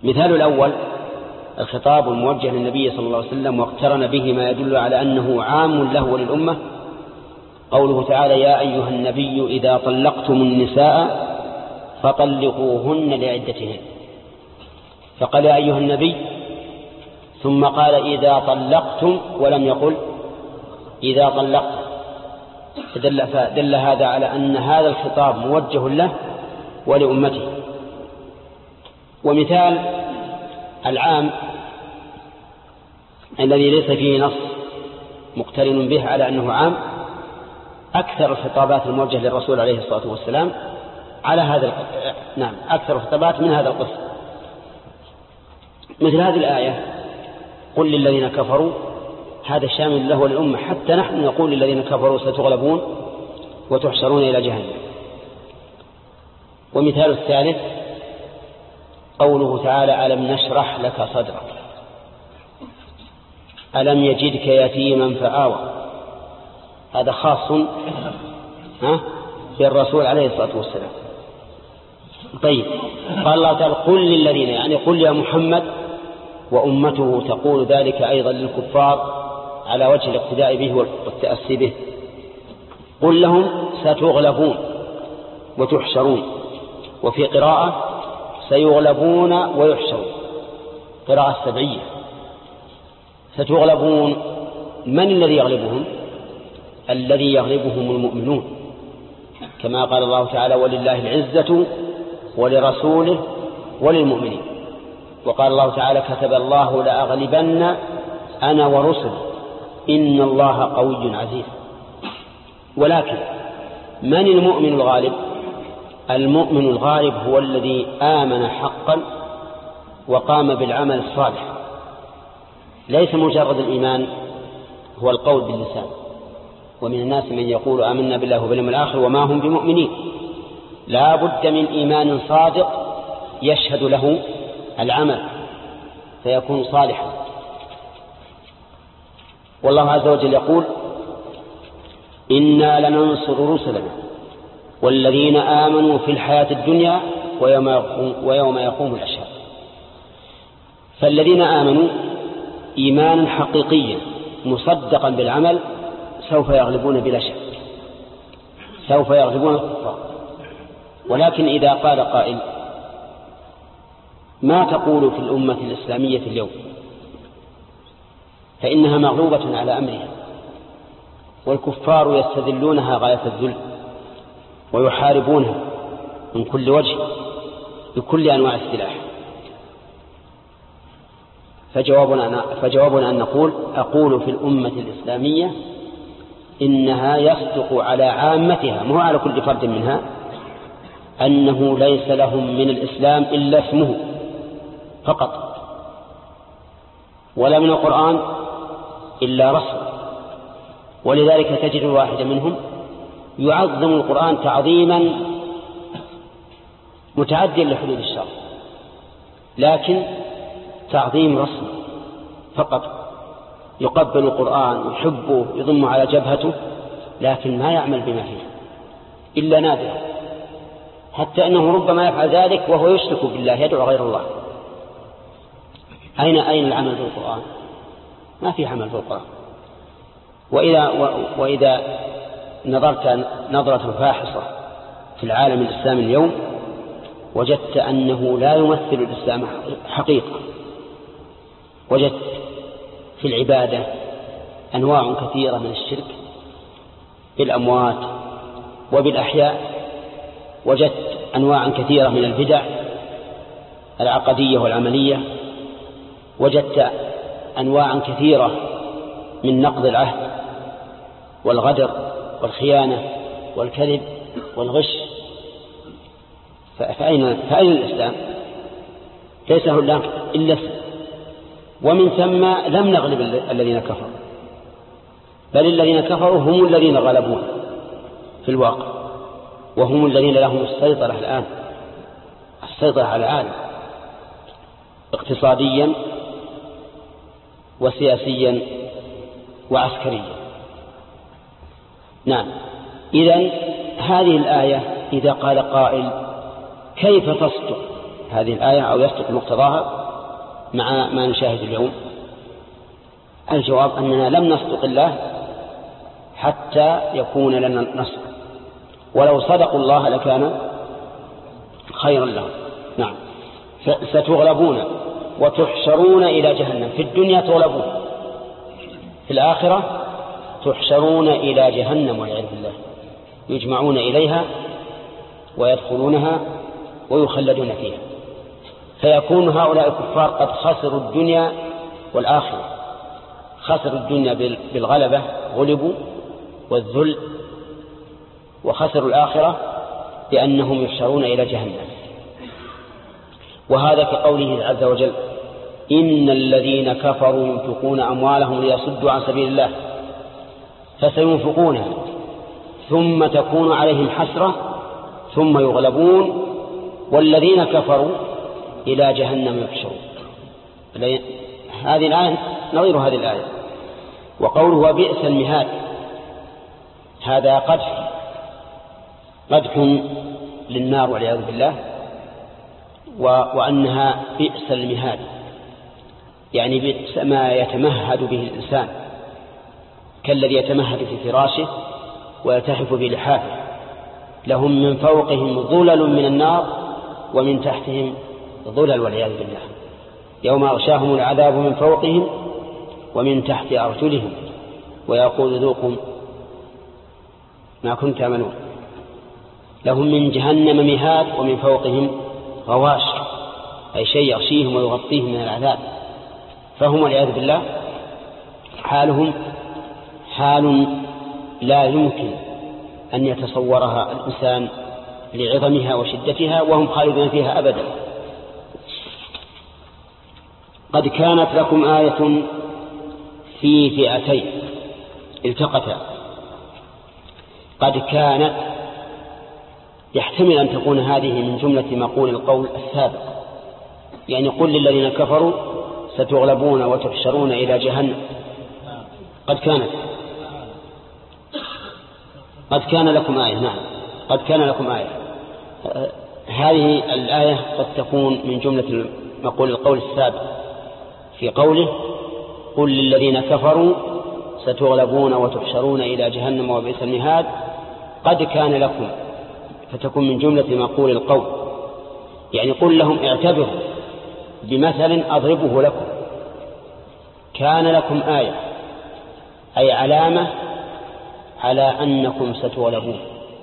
مثال الأول الخطاب الموجه للنبي صلى الله عليه وسلم واقترن به ما يدل على أنه عام له وللأمة، قوله تعالى: يا أيها النبي إذا طلقتم النساء فطلقوهن لعدتهن. فقال يا أيها النبي، ثم قال إذا طلقتم، ولم يقل إذا طلقتم، فدل هذا على أن هذا الخطاب موجه له ولأمته. ومثال العام الذي ليس فيه نص مقترن به على أنه عام، أكثر الخطابات الموجهة للرسول عليه الصلاة والسلام على هذا أكثر الخطابات من هذا القسم. مثل هذه الآية: قل للذين كفروا، هذا شامل له والأمة، حتى نحن نقول للذين كفروا ستغلبون وتحشرون إلى جهنم. ومثال الثالث قوله تعالى: ألم نشرح لك صدرك، ألم يجدك يتيما فآوى. هذا خاص بالرسول عليه الصلاة والسلام. طيب، قال الله تعالى: قل للذين، يعني قل يا محمد، وأمته تقول ذلك أيضا للكفار على وجه الاقتداء به والتأسي به. قل لهم ستغلبون وتحشرون، وفي قراءة سيغلبون ويحشرون، قراءة سبعية. ستغلبون، من الذي يغلبهم؟ الذي يغلبهم المؤمنون، كما قال الله تعالى: ولله العزة ولرسوله وللمؤمنين. وقال الله تعالى: كتب الله لأغلبن أنا ورسلي إن الله قوي عزيز. ولكن من المؤمن الغالب؟ المؤمن الغالب هو الذي آمن حقا وقام بالعمل الصالح، ليس مجرد الإيمان هو القول باللسان. ومن الناس من يقول آمنا بالله وباليوم الآخر وما هم بمؤمنين. لا بد من إيمان صادق يشهد له العمل فيكون صالحا. والله عز وجل يقول: إنا لننصر رسلنا والذين آمنوا في الحياة الدنيا ويوم يقوم الأشهاد. فالذين آمنوا إيمانا حقيقيا مصدقا بالعمل سوف يغلبون بلا شك، سوف يغلبون الكفار. ولكن إذا قال قائل: ما تقول في الأمة الإسلامية اليوم؟ فإنها مغلوبة على أمرها، والكفار يستذلونها غاية الذل ويحاربونها من كل وجه بكل أنواع السلاح. فجوابنا أن نقول: أقول في الأمة الإسلامية إنها يصدق على عامتها، مو على كل فرد منها، أنه ليس لهم من الإسلام إلا اسمه فقط، ولا من القرآن إلا رسم. ولذلك تجد الواحد منهم يعظم القرآن تعظيما متعديا لحدود الشرع، لكن تعظيم رسمي فقط، يقبل القرآن يحبه يضم على جبهته، لكن ما يعمل بما فيه إلا نادرا، حتى أنه ربما يفعل ذلك وهو يشرك بالله، يدعو غير الله. أين العمل في القرآن؟ ما في عمل في القرآن. وإذا نظرت نظرة فاحصة في العالم الإسلامي اليوم وجدت أنه لا يمثل الإسلام حقيقة. وجدت في العبادة أنواع كثيرة من الشرك بالأموات وبالأحياء، وجدت أنواع كثيرة من البدع العقدية والعملية، وجدت أنواع كثيرة من نقض العهد والغدر والخيانة والكذب والغش. فأين الإسلام؟ ليس هناك إلا اسم. ومن ثم لم نغلب الذين كفروا، بل الذين كفروا هم الذين غلبون في الواقع، وهم الذين لهم السيطرة الآن، السيطرة على العالم اقتصاديا وسياسيا وعسكريا. نعم. إذن هذه الآية إذا قال قائل: كيف تصدق هذه الآية أو يصدق مقتضاها مع ما نشاهد اليوم؟ الجواب أننا لم نصدق الله حتى يكون لنا النصر، ولو صدقوا الله لكان خيرا لهم. نعم. ستغلبون وتحشرون إلى جهنم. في الدنيا تغلبون، في الآخرة تحشرون إلى جهنم والعياذ بالله، يجمعون إليها ويدخلونها ويخلدون فيها، فيكون هؤلاء الكفار قد خسروا الدنيا والآخرة. خسروا الدنيا بالغلبة، غلبوا والذل، وخسروا الآخرة بأنهم يحشرون إلى جهنم. وهذا كقوله عز وجل: إن الذين كفروا ينفقون أموالهم ليصدوا عن سبيل الله فسينفقونها ثم تكون عليهم حسرة ثم يغلبون والذين كفروا إلى جهنم يحشرون. هذه الآية نظير هذه الآية. وقوله وبئس المهاد، هذا قدح للنار والعياذ بالله، وأنها بئس المهاد، يعني بئس ما يتمهد به الإنسان، كالذي يتمهد في فراشه ويلتحف بلحافه، لهم من فوقهم ظلل من النار ومن تحتهم ظلل والعياذ بالله، يوم أغشاهم العذاب من فوقهم ومن تحت أرجلهم ويقول ذوقوا ما كنتم تعملون. لهم من جهنم مهاد ومن فوقهم غواش، أي شيء يغشيهم ويغطيهم من العذاب. فهم والعياذ بالله حالهم حال لا يمكن أن يتصورها الإنسان لعظمها وشدتها، وهم خالدون فيها أبدا. قد كانت لكم آية في فئتين التقتا. قد كانت يحتمل أن تكون هذه من جملة مقول القول السابق، يعني قل للذين كفروا ستغلبون وتحشرون إلى جهنم. قد كان لكم آية. نعم، قد كان لكم آية. هذه الآية قد تكون من جملة مقول القول السابق في قوله قل للذين كفروا ستغلبون وتحشرون إلى جهنم وبئس المهاد. قد كان لكم، فتكون من جملة مقول القول، يعني قل لهم اعتبروا بمثل أضربه لكم. كان لكم آية أي علامة على أنكم ستغلبون.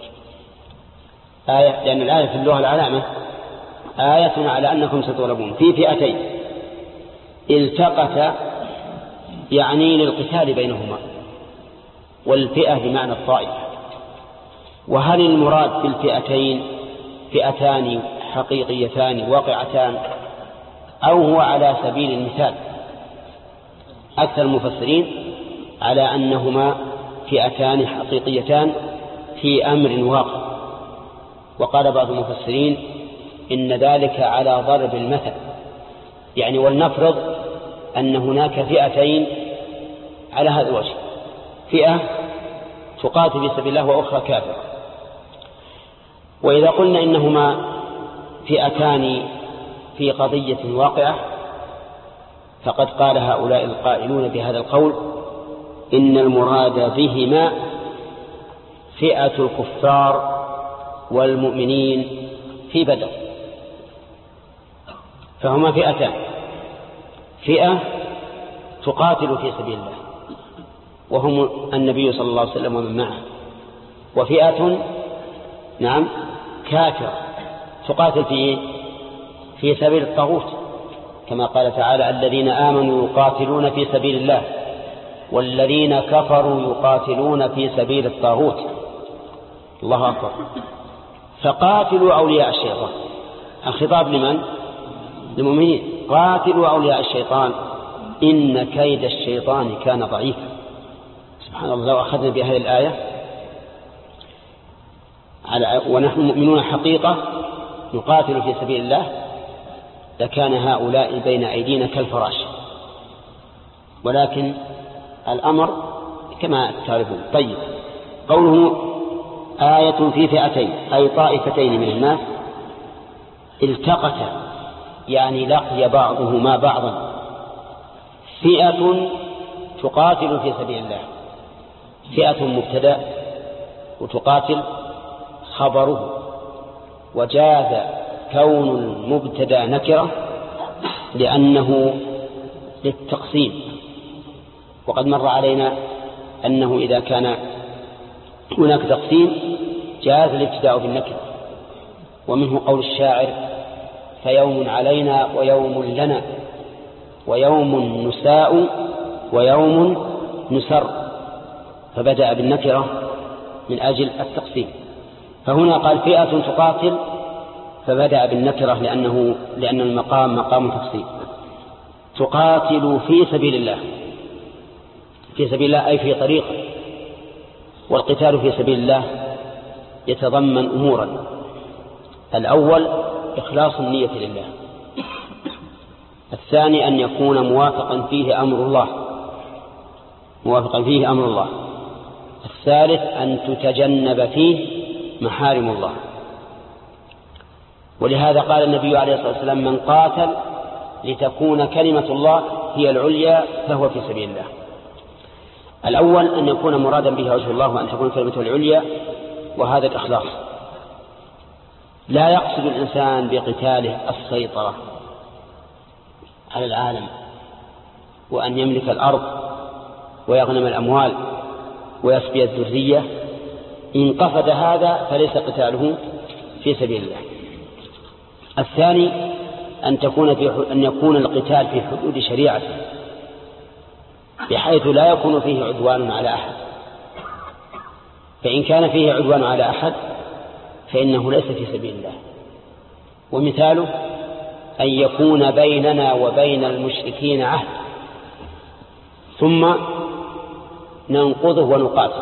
آية، لأن الآية في اللغة العلامة، آية على أنكم ستغلبون في فئتين التقت، يعني للقتال بينهما، والفئة بمعنى الطائفة. وهل المراد بالفئتين فئتان حقيقيتان واقعتان، أو هو على سبيل المثال؟ أكثر المفسرين على أنهما فئتان حقيقيتان في أمر واقع، وقال بعض المفسرين إن ذلك على ضرب المثل، يعني ولنفرض أن هناك فئتين على هذا الوجه، فئة تقاتل في سبيل الله وأخرى كافرة. وإذا قلنا إنهما فئتان في قضية واقعة، فقد قال هؤلاء القائلون بهذا القول إن المراد بهما فئة الكفار والمؤمنين في بدر. فهما فئتان، فئة تقاتل في سبيل الله وهم النبي صلى الله عليه وسلم ومن معه، وفئة نعم كافرة تقاتل في سبيل الطاغوت، كما قال تعالى الذين آمنوا يقاتلون في سبيل الله والذين كفروا يقاتلون في سبيل الطاغوت. الله أكبر. فقاتلوا أولياء الشيطان، الخطاب لمن؟ للمؤمنين. قاتلوا أولياء الشيطان إن كيد الشيطان كان ضعيفا. سبحان الله، لو أخذنا بهذه الآية ونحن مؤمنون حقيقة نقاتل في سبيل الله لكان هؤلاء بين أيدينا كالفراش، ولكن الأمر كما تعرفون. طيب، قوله آية في فئتين أي طائفتين من الناس التقتا، يعني لقي بعضهما بعضا. فئة تقاتل في سبيل الله، فئة مبتدأ وتقاتل خبره، وجاز كون المبتدأ نكرة لأنه للتقسيم. وقد مر علينا أنه إذا كان هناك تقسيم جاز الابتداء بالنكرة. ومنه قول الشاعر: فيوم علينا ويوم لنا ويوم نساء ويوم نسر، فبدأ بالنكرة من أجل التقسيم. فهنا قال فئة تقاتل فبدأ بالنكرة لأن المقام مقام تقسيم. تقاتل في سبيل الله، في سبيل الله أي في طريقه. والقتال في سبيل الله يتضمن أمورا: الأول إخلاص النية لله، الثاني أن يكون موافقا فيه أمر الله، الثالث أن تتجنب فيه محارم الله. ولهذا قال النبي عليه الصلاة والسلام: من قاتل لتكون كلمة الله هي العليا فهو في سبيل الله. الأول أن يكون مرادا به وجه الله وأن تكون كلمته العليا، وهذا الإخلاص. لا يقصد الإنسان بقتاله السيطرة على العالم وأن يملك الأرض ويغنم الأموال ويسبي الذرية. إن قصد هذا فليس قتاله في سبيل الله. الثاني أن يكون القتال في حدود شريعته، بحيث لا يكون فيه عدوان على أحد. فإن كان فيه عدوان على أحد فإنه ليس في سبيل الله. ومثاله أن يكون بيننا وبين المشركين عهد ثم ننقضه ونقاتل،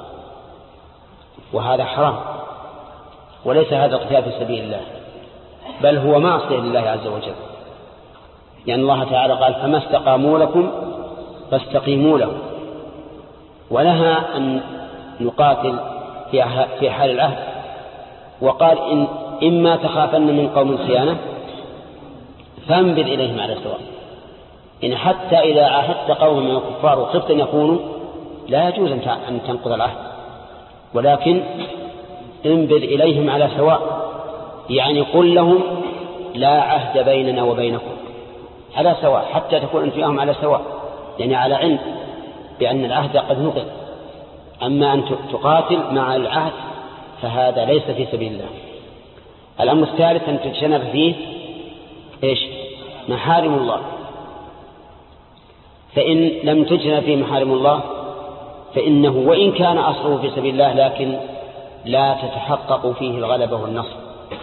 وهذا حرام، وليس هذا قتال في سبيل الله، بل هو معصية لله عز وجل. يعني الله تعالى قال: فما استقاموا لكم فاستقيموا له. ونهى أن نقاتل في حال العهد، وقال: إما تخافن من قوم خيانة فانبذ إليهم على سواء. إن حتى إذا عاهدت قوم من الكفار وخفت أن يكونوا، لا يجوز أن تنقض العهد، ولكن انبذ إليهم على سواء، يعني قل لهم: لا عهد بيننا وبينكم، على سواء، حتى تكون أنت وياهم على سواء، يعني على علم بأن العهد قد نقض. أما أن تقاتل مع العهد فهذا ليس في سبيل الله. الأمر الثالث أن تجنب فيه محارم الله. فإن لم تجنب فيه محارم الله فإنه وإن كان أصله في سبيل الله لكن لا تتحقق فيه الغلبة والنصر،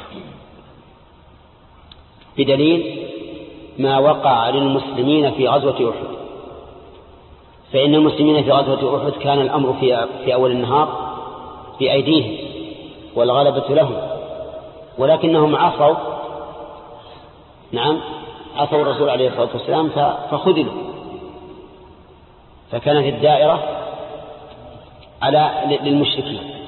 بدليل ما وقع للمسلمين في غزوة أحد. فإن المسلمين في غزوة أحد كان الأمر في أول النهار بأيديهم والغلبة لهم، ولكنهم عصوا الرسول عليه الصلاة والسلام فخذلوا، فكانت الدائرة للمشركين.